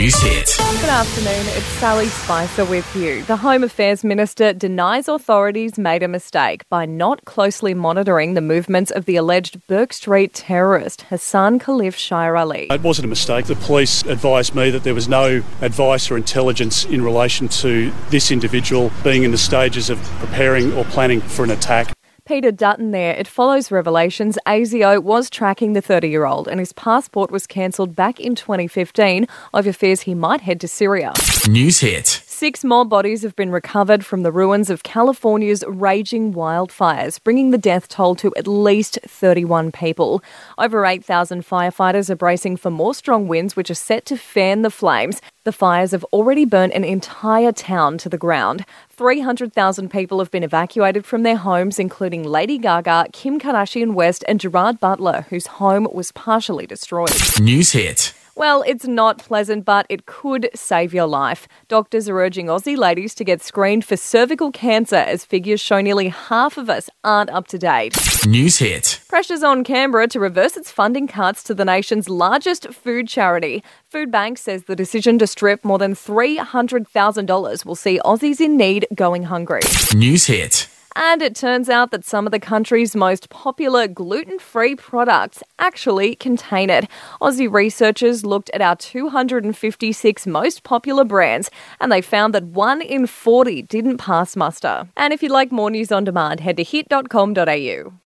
News Hit. Good afternoon, it's Sally Spicer with you. The Home Affairs Minister denies authorities made a mistake by not closely monitoring the movements of the alleged Bourke Street terrorist, Hassan Khalif Shire Ali. It wasn't a mistake. The police advised me that there was no advice or intelligence in relation to this individual being in the stages of preparing or planning for an attack. Peter Dutton there. It follows revelations ASIO was tracking the 30-year-old and his passport was cancelled back in 2015 over fears he might head to Syria. News Hit. 6 more bodies have been recovered from the ruins of California's raging wildfires, bringing the death toll to at least 31 people. Over 8,000 firefighters are bracing for more strong winds, which are set to fan the flames. The fires have already burnt an entire town to the ground. 300,000 people have been evacuated from their homes, including Lady Gaga, Kim Kardashian West and Gerard Butler, whose home was partially destroyed. News Hit. Well, it's not pleasant, but it could save your life. Doctors are urging Aussie ladies to get screened for cervical cancer, as figures show nearly half of us aren't up to date. News Hit. Pressure's on Canberra to reverse its funding cuts to the nation's largest food charity. Foodbank says the decision to strip more than $300,000 will see Aussies in need going hungry. News Hit. And it turns out that some of the country's most popular gluten-free products actually contain it. Aussie researchers looked at our 256 most popular brands and they found that 1 in 40 didn't pass muster. And if you'd like more news on demand, head to hit.com.au.